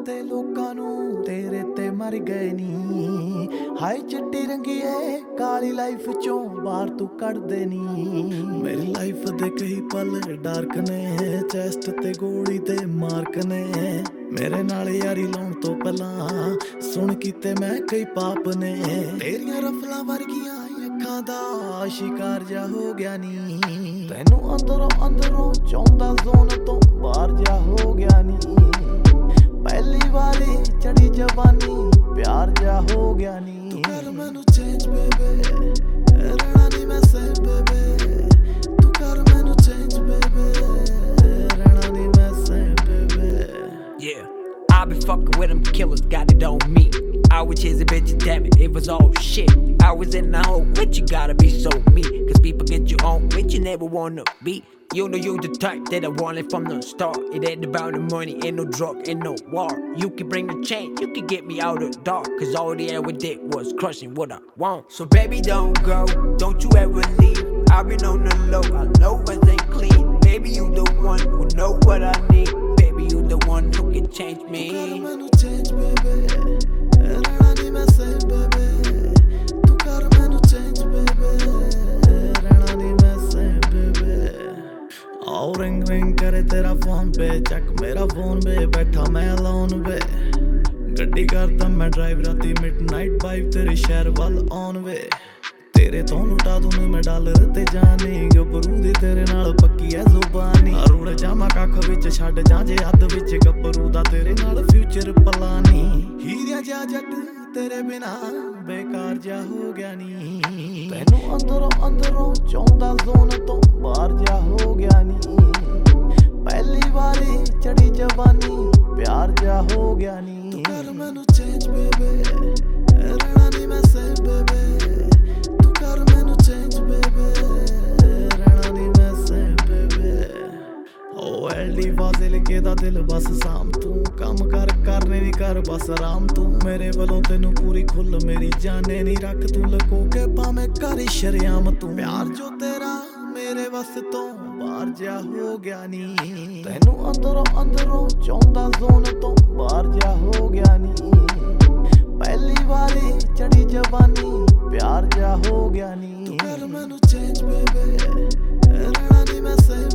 ਤੇ ਲੋਕਾਂ ਨੂੰ ਤੇਰੇ ਤੇ ਮਰ ਗਏ ਨੀ। ਹਾਏ ਚਿੱਟੀ ਰੰਗੀਏ ਕਾਲੀ ਲਾਈਫ ਚੋਂ ਬਾਹਰ ਤੂੰ ਕੱਢਦੇ ਨੀ। ਮੇਰੀ ਲਾਈਫ ਦੇ ਕਈ ਪਲ ਡਾਰਕ ਨੇ, ਚੈਸਟ ਤੇ ਗੋਲੀ ਤੇ ਮਾਰਕ ਨੇ। ਮੇਰੇ ਨਾਲ ਯਾਰੀ ਲਾਉਣ ਤੋਂ ਪਹਿਲਾਂ ਸੁਣ ਕੀਤੇ ਮੈਂ ਕਈ ਪਾਪ ਨੇ। ਤੇਰੀਆਂ ਰਫਲਾਂ ਵਰਗੀਆਂ ਅੱਖਾਂ ਦਾ ਸ਼ਿਕਾਰ ਜਾ ਹੋ ਗਿਆ ਨੀ। ਤੈਨੂੰ ਅੰਦਰੋਂ ਅੰਦਰੋਂ ਚਾਹੁੰਦਾ ਜ਼ੋਨ ਤੋਂ ਬਾਹਰ ਜਾ ਹੋ ਗਿਆ ਨੀ। ਪਹਿਲੀ ਵਾਰੀ ਚੜੀ ਜਵਾਨੀ ਪਿਆਰ ਜਾ ਹੋ ਗਿਆ ਨੀ। ਤੂੰ ਕਰ ਮੈਨੂੰ ਚੇਂਜ ਬੇਬੇ, ਰਹਿਣਾ ਨੀ ਮੈਂ ਸੇਮ ਬੇਬੇ। ਤੂੰ ਕਰ ਮੈਨੂੰ ਚੇਂਜ ਬੇਬੇ, ਰਹਿਣਾ ਨੀ ਮੈਂ ਸੇਮ ਬੇਬੇ। Yeah, I been fucking with them killers, got it on me. I was chasing bitches, damn it, it was all shit. I was in the hole with you, gotta be so mean. Cause people get you on with you, never wanna be. You know you the type that I wanted from the start. It ain't about the money, ain't no drug, ain't no war. You can bring the change, you can get me out of the dark. Cause all they ever did was crushing what I want. So baby don't go, don't you ever leave. I've been on the low, I know it ain't clean. Baby you the one who know what I need. Baby you the one who can change me. ਤੂੰ ਕਰ ਮੈਨੂੰ change baby, ਰਹਿਣਾ ਨੀ ਮੈਂ same baby। ਤੂੰ ਕਰ ਮੈਨੂੰ change baby, ਰਹਿਣਾ ਨੀ ਮੈਂ same baby। ਆਓ ਰਿੰਗ ਰਿੰਗ ਕਰੇ ਤੇਰਾ ਫੋਨ ਪੇ, ਚੱਕ ਮੇਰਾ ਫੋਨ ਵੇ, ਬੈਠਾ ਮੈਂ alone ਵੇ। ਗੱਡੀ ਕਰਦਾ ਮੈਂ ਡਰਾਈਵ ਰਾਤੀ midnight vibe ਤੇਰੇ ਸ਼ਹਿਰ ਵੱਲ ਆਉਣ ਵੇ। ਤੇਰੇ ਤੋਂ ਲੁਟਾ ਦੂੰ ਮੈਂ ਡਾਲਰ ਤੇ ਜਾਨੀ, ਗੱਭਰੂ ਦੀ ਤੇਰੇ ਨਾਲ ਪੱਕੀ ਐ ਜ਼ੁਬਾਨੀ। ਰੁੜ ਜਾਵਾਂ ਕੱਖ ਵਿੱਚ ਛੱਡ ਜਾਂ ਜੇ ਅੱਧ ਵਿੱਚ, ਗੱਭਰੂ ਦਾ ਤੇਰੇ ਨਾਲ ਫਿਊਚਰ ਪਲਾਨੀ। ਹੀਰਿਆ ਜਾ ਜੱਟ ਤੇਰੇ ਬਿਨਾ ਬੇਕਾਰ ਜਾ ਹੋ ਗਿਆ ਨੀ। ਤੈਨੂੰ ਅੰਦਰੋਂ ਅੰਦਰੋਂ ਚਾਹੁੰਦਾ ਜ਼ੋਨ ਤੋਂ ਬਾਹਰ ਜਾ ਹੋ ਗਿਆ ਨੀ। ਪਹਿਲੀ ਵਾਰੀ ਚੜੀ ਜਵਾਨੀ ਪਿਆਰ ਜਾ ਹੋ ਗਿਆ ਨੀ। ਤੂੰ ਕਰ ਮੈਨੂੰ ਚੇਂਜ ਬੇਬੇ, ਰਹਿਣਾ ਨੀ ਮੈਂ ਸੇਮ ਬੇਬੇ। ਤੂੰ ਕਰ ਮੈਨੂੰ ਚੇਂਜ ਬੇਬੇ, ਰਹਿਣਾ ਨੀ ਮੈਂ ਸੇਮ ਬੇਬੇ। ਓ ਐਲਡੀ ਫਾਜ਼ਿਲ ਕੇ ਦਾ ਦਿਲ ਬਸ ਸਾਮ ਤੂੰ, ਕੰਮ ਕਰਨੇ ਨੀ ਕਰ ਬਸ ਆਰਾਮ ਤੂੰ। ਮੇਰੇ ਵੱਲੋਂ ਤੈਨੂੰ ਪੂਰੀ ਖੁੱਲ ਮੇਰੀ ਜਾਨੇ ਨੀ ਰੱਖ ਤੂੰ ਲੁਕੋ ਕੇ ਭਾਵੇਂ ਕਰ ਸ਼ਰਿਆਮ ਤੂੰ। ਪਿਆਰ ਜੋ ਤੇਰਾ ਮੇਰੇ ਵੱਸ ਤੋਂ ਬਾਹਰ ਜਾ ਹੋ ਗਿਆ ਨੀ। ਤੈਨੂੰ ਅੰਦਰੋਂ ਅੰਦਰੋਂ ਚਾਹੁੰਦਾ ਜ਼ੋਨ ਤੋਂ ਬਾਹਰ ਜਾ ਹੋ ਗਿਆ ਨੀ। ਪਹਿਲੀ ਵਾਰੀ ਚੜੀ ਜਵਾਨੀ ਪਿਆਰ ਜਾ ਹੋ ਗਿਆ ਨੀ। ਤੂੰ ਕਰ ਮੈਨੂੰ ਚੇਂਜ ਬੇਬੇ, ਰਹਿਣਾ ਨੀ ਮੈਂ ਸੇਮ